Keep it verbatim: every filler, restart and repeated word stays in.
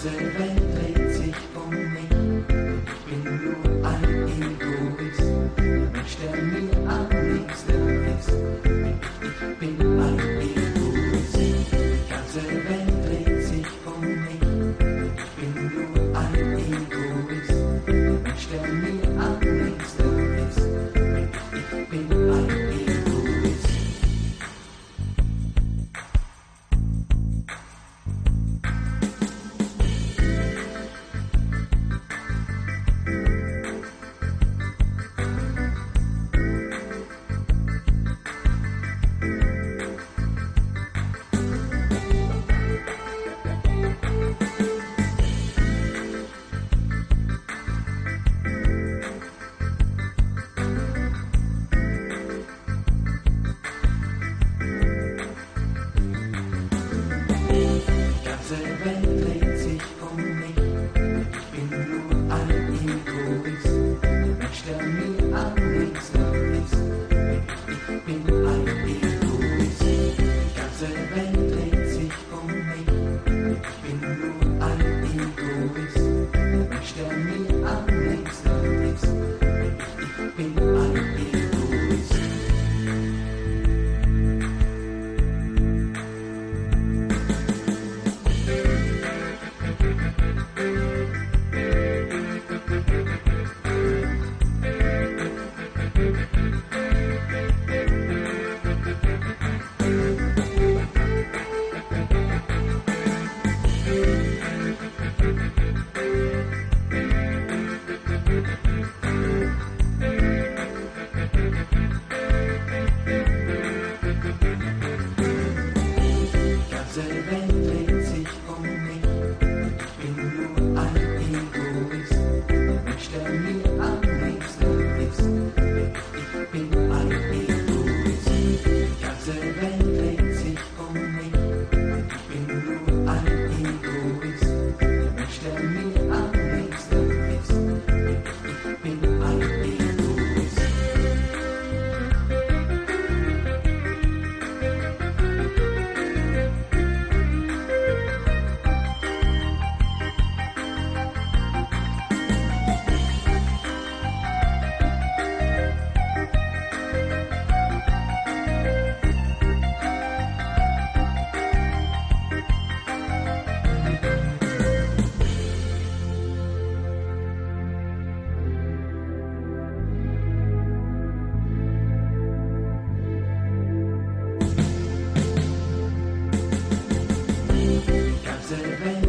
ganze Welt dreht sich um mich. Ich bin nur ein Egoist, der Mensch, der mir am liebsten ist. Ich bin ein Egoist, die ganze Welt dreht sich um mich. Ich bin nur ein Egoist, der Mensch, der mir am liebsten ist. Ich bin ein Egoist. Die ganze Welt dreht sich um mich. Ich bin nur ein Egoist, der Mensch, der mir am liebsten ist. Ich bin ein Egoist, die ganze Welt dreht sich um mich. Ich bin nur ein Egoist, der Mensch, der mir am liebsten ist. Ich bin ein Egoist. Die ganze Welt dreht sich um mich. Ich bin nur ein Egoist, der Mensch, der mir am liebsten ist. Ich bin ein Egoist, die ganze Welt dreht sich um mich. Ich bin nur ein Egoist, der Mensch, der mir am liebsten ist. Ich bin ein Egoist. Die ganze Welt